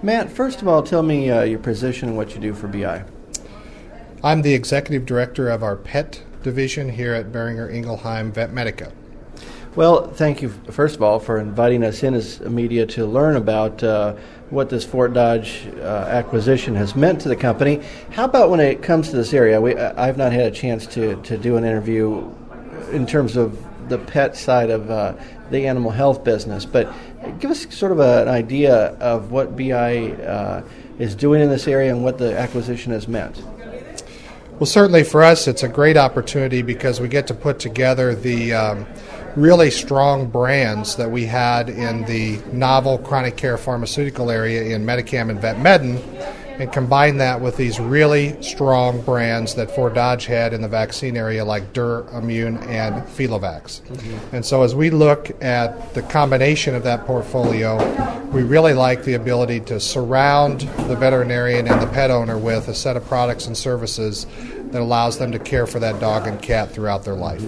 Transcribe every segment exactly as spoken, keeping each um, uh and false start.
Matt, first of all, tell me uh, your position and what you do for B I. I'm the executive director of our pet division here at Boehringer Ingelheim Vetmedica. Well, thank you, first of all, for inviting us in as media to learn about uh, what this Fort Dodge uh, acquisition has meant to the company. How about when it comes to this area? We, I've not had a chance to, to do an interview in terms of the pet side of uh, the animal health business, but give us sort of a, an idea of what B I uh, is doing in this area and what the acquisition has meant. Well, certainly for us, it's a great opportunity because we get to put together the um, really strong brands that we had in the novel chronic care pharmaceutical area in Medicam and VetMedin, and combine that with these really strong brands that Fort Dodge had in the vaccine area like Durimmune and Filovax. Mm-hmm. And so as we look at the combination of that portfolio, we really like the ability to surround the veterinarian and the pet owner with a set of products and services that allows them to care for that dog and cat throughout their life.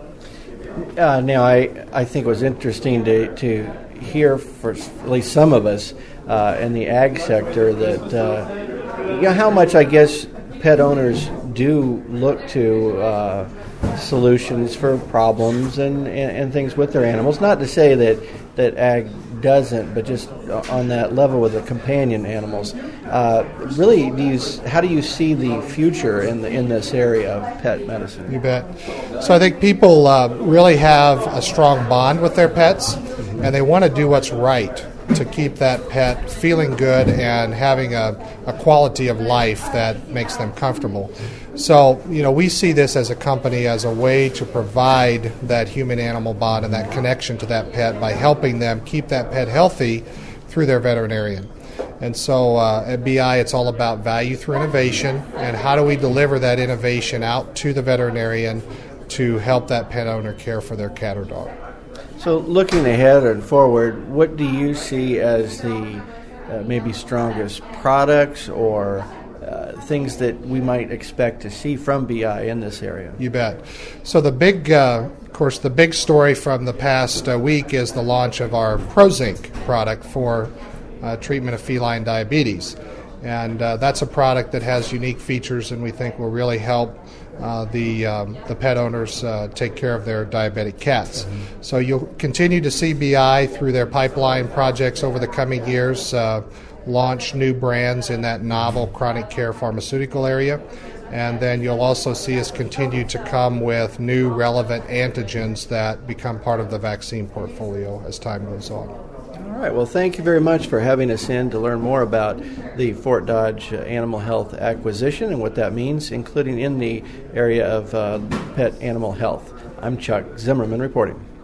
Uh, now, I, I think it was interesting to, to hear, for at least some of us uh, in the ag sector, that uh, you know, how much, I guess, pet owners do look to uh, solutions for problems and, and, and things with their animals. Not to say that, that ag doesn't, but just on that level with the companion animals. Uh, really, do you, how do you see the future in the, in this area of pet medicine? You bet. So I think people uh, really have a strong bond with their pets, mm-hmm. and they want to do what's right to keep that pet feeling good and having a, a quality of life that makes them comfortable. So, you know, we see this as a company as a way to provide that human-animal bond and that connection to that pet by helping them keep that pet healthy through their veterinarian. And so uh, at B I, it's all about value through innovation, and how do we deliver that innovation out to the veterinarian to help that pet owner care for their cat or dog. So looking ahead and forward, what do you see as the uh, maybe strongest products or uh, things that we might expect to see from B I in this area? You bet. So the big, uh, of course, the big story from the past uh, week is the launch of our ProZinc product for uh, treatment of feline diabetes. And uh, that's a product that has unique features and we think will really help uh, the um, the pet owners uh, take care of their diabetic cats. Mm-hmm. So you'll continue to see B I through their pipeline projects over the coming years uh, launch new brands in that novel chronic care pharmaceutical area. And then you'll also see us continue to come with new relevant antigens that become part of the vaccine portfolio as time goes on. All right. Well, thank you very much for having us in to learn more about the Fort Dodge uh, Animal Health acquisition and what that means, including in the area of uh, pet animal health. I'm Chuck Zimmerman reporting.